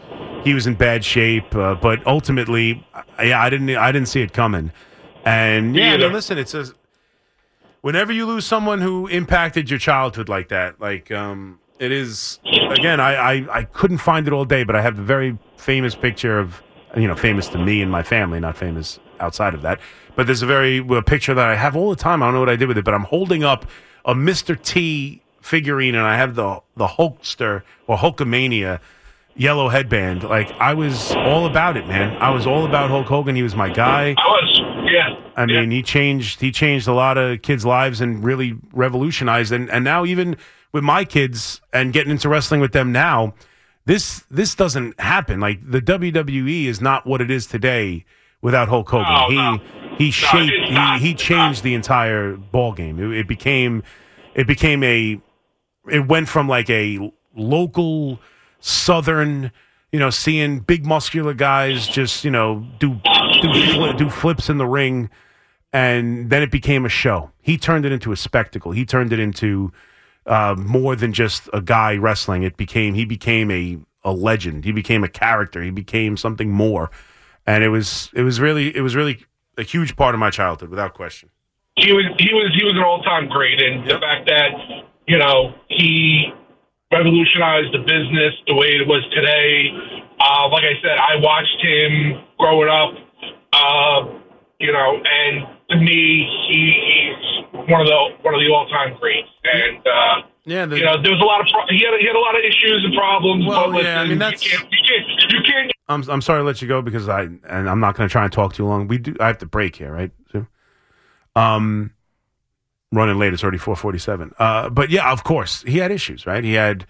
he was in bad shape. Uh, but ultimately, yeah, I didn't I didn't see it coming. And yeah, I mean, listen, it's a whenever you lose someone who impacted your childhood like that, like um, it is again, I, I I couldn't find it all day, but I have a very famous picture of you know famous to me and my family, not famous outside of that. But there's a very a picture that I have all the time. I don't know what I did with it, but I'm holding up a Mister T figurine, and I have the the Hulkster or Hulkamania yellow headband. Like, I was all about it, man. I was all about Hulk Hogan. He was my guy.
I was, yeah.
I mean,
yeah.
he changed he changed a lot of kids' lives and really revolutionized. And, and now even with my kids and getting into wrestling with them now, this this doesn't happen. Like, the W W E is not what it is today without Hulk Hogan.
Oh,
he
no.
he shaped
no,
he, he changed the entire ball game. It, it became it became a it went from like a local Southern, you know, seeing big muscular guys just, you know, do do, fli- do flips in the ring, and then it became a show. He turned it into a spectacle. He turned it into uh, more than just a guy wrestling. It became he became a, a legend. He became a character. He became something more, and it was it was really it was really a huge part of my childhood, without question.
He was he was he was an all time great, and the fact that you know he revolutionized the business the way it was today. Uh, like I said, I watched him growing up, uh, you know, and to me, he, he's one of the one of the all time greats. And uh,
yeah, the,
you know, there was a lot of pro- he had he had a lot of issues and problems.
Well,
but
yeah,
listen,
I mean, that's
you can't you can't. You can't
I'm I'm sorry to let you go because I and I'm not going to try and talk too long. We do I have to break here, right? So, um. Running late, it's already four forty-seven. Uh, but yeah, of course, he had issues, right? He had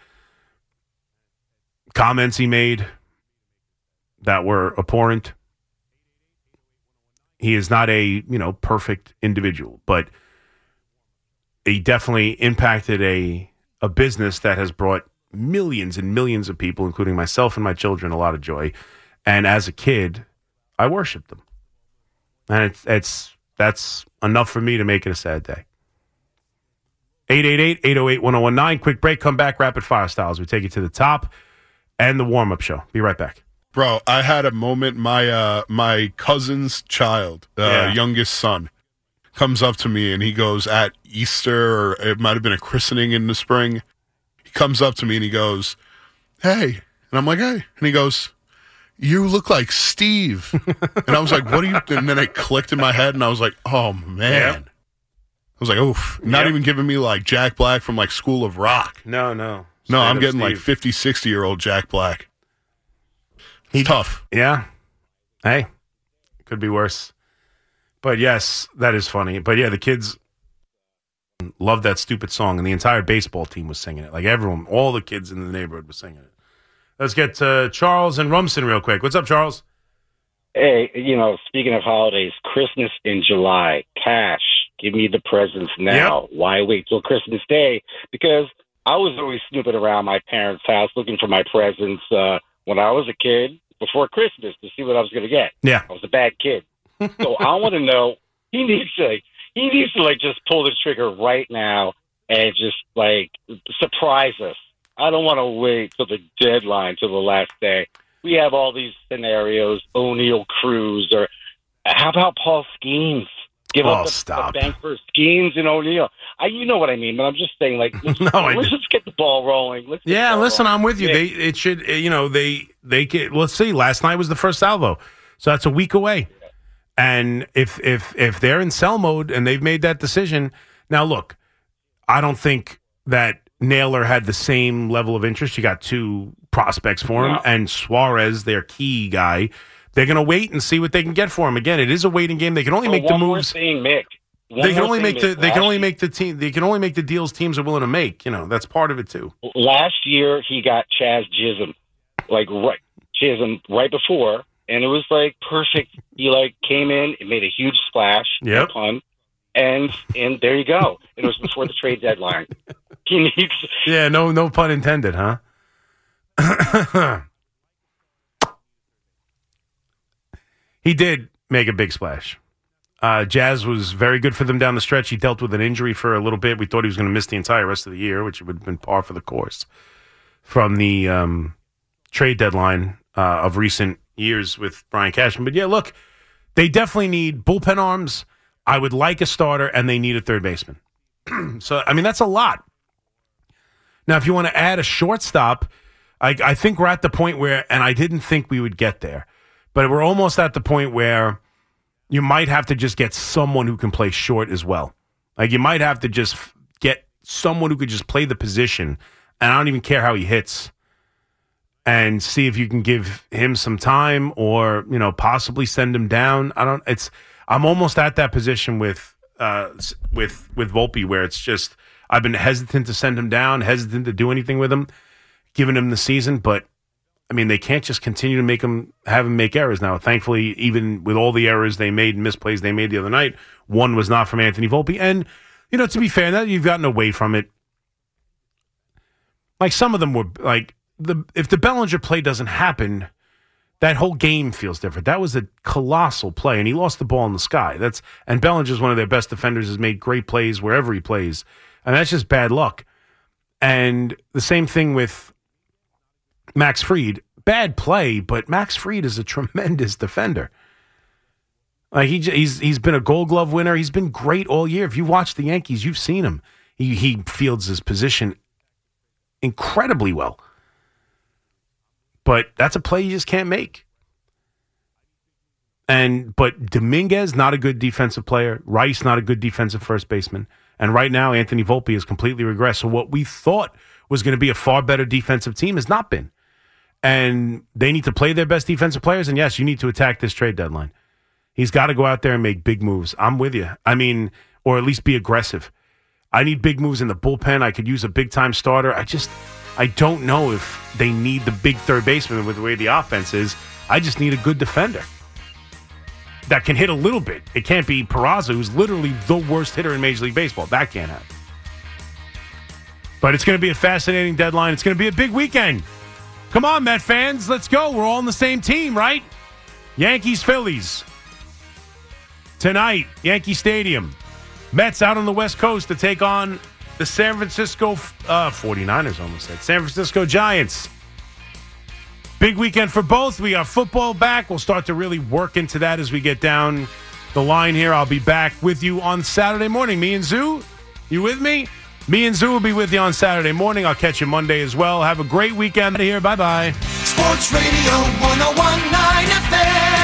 comments he made that were abhorrent. He is not a, you know, perfect individual, but he definitely impacted a a business that has brought millions and millions of people, including myself and my children, a lot of joy. And as a kid, I worshiped them. And it's it's that's enough for me to make it a sad day. eight eight eight, eight oh eight, one oh one nine. Quick break. Come back. Rapid fire styles. We take you to the top and the warm-up show. Be right back.
Bro, I had a moment. My uh, my cousin's child, uh,
Yeah.
youngest son, comes up to me and he goes at Easter, or it might have been a christening in the spring. He comes up to me and he goes, "Hey," and I'm like, "Hey," and he goes, "You look like Steve," and I was like, "What do you?" And then it clicked in my head, and I was like, "Oh man."
Yep.
I was like, oof, not
Yep.
even giving me like Jack Black from like School of Rock.
No, no.
No,
Straight
I'm
up
getting like
Steve.
fifty, sixty-year-old Jack Black. It's tough.
Yeah. Hey, could be worse. But yes, that is funny. But yeah, the kids loved that stupid song, and the entire baseball team was singing it. Like everyone, all the kids in the neighborhood were singing it. Let's get to Charles and Rumson real quick. What's up, Charles?
Hey, you know, speaking of holidays, Christmas in July, cash, give me the presents now. Why wait till Christmas Day? Because I was always snooping around my parents' house looking for my presents uh, when I was a kid before Christmas to see what I was going to get.
Yeah.
I was a bad kid. So I want to know, he needs to, like, he needs to, like, just pull the trigger right now and just, like, surprise us. I don't want to wait till the deadline, till the last day. We have all these scenarios, O'Neill Cruz, or how about Paul Skeens? Give
Oh,
up the,
stop.
the bank for Skeens and O'Neill. I, you know what I mean, but I'm just saying, like, let's,
No, I
let's
do.
just get the ball rolling. Let's get the
Yeah,
ball
listen,
rolling.
I'm with you.
Yeah.
They it should you know they they get. Let's see. Last night was the first salvo, so that's a week away. And if if if they're in sell mode and they've made that decision, now look, I don't think that Naylor had the same level of interest. You got two prospects for him,
No.
and Suarez, their key guy. They're going to wait and see what they can get for him. Again, it is a waiting game. They can only
Oh,
make the
one more
moves.
thing, Mick. One
They can
more
only
thing,
make the
Mick.
they can
Last
only make the team. They can only make the deals teams are willing to make. You know, that's part of it too.
Last year he got Chaz Chisholm, like right Chisholm right before, and it was like perfect. He like came in and made a huge splash,
Yep.
no pun, and and there you go. It was before the trade deadline. He needs.
Yeah, no, no pun intended, huh? He did make a big splash. Uh, Jazz was very good for them down the stretch. He dealt with an injury for a little bit. We thought he was going to miss the entire rest of the year, which would have been par for the course from the um, trade deadline. uh, of recent years with Brian Cashman. But yeah, look, they definitely need bullpen arms. I would like a starter, and they need a third baseman. So, I mean, that's a lot. Now, if you want to add a shortstop, I, I think we're at the point where, and I didn't think we would get there, but we're almost at the point where you might have to just get someone who can play short as well. Like, you might have to just get someone who could just play the position, and I don't even care how he hits, and see if you can give him some time or, you know, possibly send him down. I don't, it's, I'm almost at that position with, uh, with, with Volpe where it's just, I've been hesitant to send him down, hesitant to do anything with him, giving him the season, but I mean, they can't just continue to make him, have him make errors now. Thankfully, even with all the errors they made, misplays they made the other night, one was not from Anthony Volpe. And, you know, to be fair, now you've gotten away from it. Like, some of them were, like, the if the Bellinger play doesn't happen, that whole game feels different. That was a colossal play, and he lost the ball in the sky. That's and Bellinger's one of their best defenders, has made great plays wherever he plays. And that's just bad luck. And the same thing with Max Fried. Bad play, but Max Fried is a tremendous defender. Like he he's he's been a Gold Glove winner. He's been great all year. If you watch the Yankees, you've seen him. He he fields his position incredibly well. But that's a play you just can't make. And but Dominguez, not a good defensive player. Rice, not a good defensive first baseman. And right now, Anthony Volpe has completely regressed. So what we thought was going to be a far better defensive team has not been. And they need to play their best defensive players. And yes, you need to attack this trade deadline. He's got to go out there and make big moves. I'm with you. I mean, or at least be aggressive. I need big moves in the bullpen. I could use a big-time starter. I just, I don't know if they need the big third baseman with the way the offense is. I just need a good defender that can hit a little bit. It can't be Peraza, who's literally the worst hitter in Major League Baseball. That can't happen. But it's going to be a fascinating deadline. It's going to be a big weekend. Come on, Met fans. Let's go. We're all on the same team, right? Yankees, Phillies. Tonight, Yankee Stadium. Mets out on the West Coast to take on the San Francisco uh, forty-niners, almost said. San Francisco Giants. Big weekend for both. We got football back. We'll start to really work into that as we get down the line here. I'll be back with you on Saturday morning. Me and Zoo, you with me? Me and Zoo will be with you on Saturday morning. I'll catch you Monday as well. Have a great weekend here. Bye-bye.
Sports Radio one oh one point nine F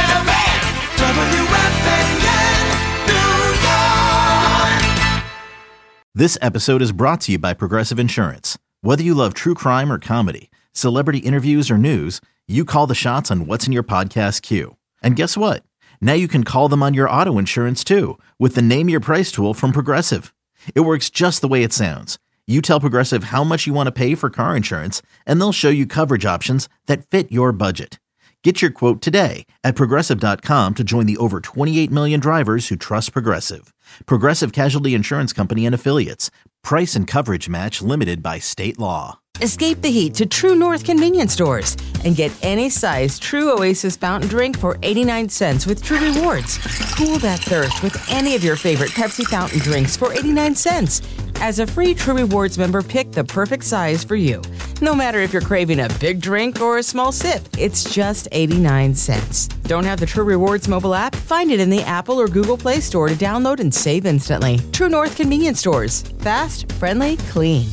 M. W F A N New York.
This episode is brought to you by Progressive Insurance. Whether you love true crime or comedy, celebrity interviews or news, you call the shots on what's in your podcast queue. And guess what? Now you can call them on your auto insurance too with the Name Your Price tool from Progressive. It works just the way it sounds. You tell Progressive how much you want to pay for car insurance, and they'll show you coverage options that fit your budget. Get your quote today at Progressive dot com to join the over twenty-eight million drivers who trust Progressive. Progressive Casualty Insurance Company and Affiliates. Price and coverage match limited by state law.
Escape the heat to True North convenience stores and get any size True Oasis fountain drink for eighty-nine cents with True Rewards. Cool that thirst with any of your favorite Pepsi fountain drinks for eighty-nine cents. As a free True Rewards member, pick the perfect size for you. No matter if you're craving a big drink or a small sip, it's just eighty-nine cents. Don't have the True Rewards mobile app? Find it in the Apple or Google Play Store to download and save instantly. True North convenience stores. Fast, friendly, clean.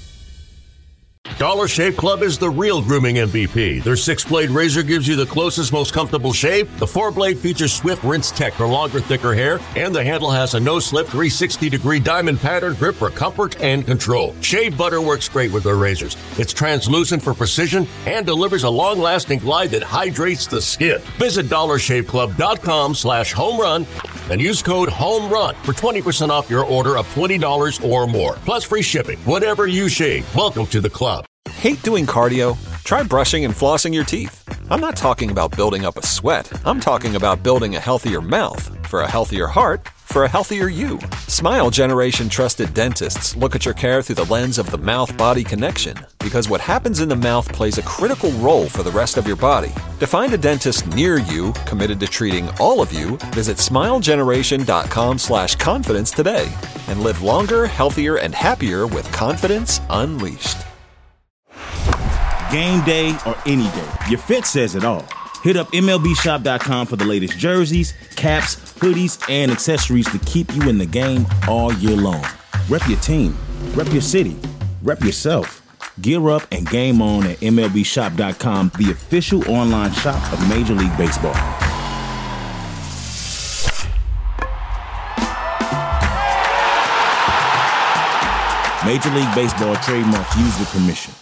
Dollar Shave Club is the real grooming M V P. Their six-blade razor gives you the closest, most comfortable shave. The four-blade features Swift Rinse Tech for longer, thicker hair, and the handle has a no-slip three sixty degree diamond pattern grip for comfort and control. Shave butter works great with their razors. It's translucent for precision and delivers a long-lasting glide that hydrates the skin. Visit dollar shave club dot com slash home run and use code HOMERUN for twenty percent off your order of twenty dollars or more. Plus free shipping. Whatever you shave, welcome to the club.
Hate doing cardio? Try brushing and flossing your teeth. I'm not talking about building up a sweat. I'm talking about building a healthier mouth for a healthier heart for a healthier you. Smile Generation trusted dentists look at your care through the lens of the mouth-body connection because what happens in the mouth plays a critical role for the rest of your body. To find a dentist near you committed to treating all of you, visit smile generation dot com slash confidence today and live longer, healthier, and happier with confidence unleashed.
game day or any day. Your fit says it all. Hit up M L B shop dot com for the latest jerseys, caps, hoodies, and accessories to keep you in the game all year long. Rep your team, rep your city, rep yourself. Gear up and game on at M L B shop dot com, the official online shop of Major League Baseball. Major League Baseball trademark used with permission.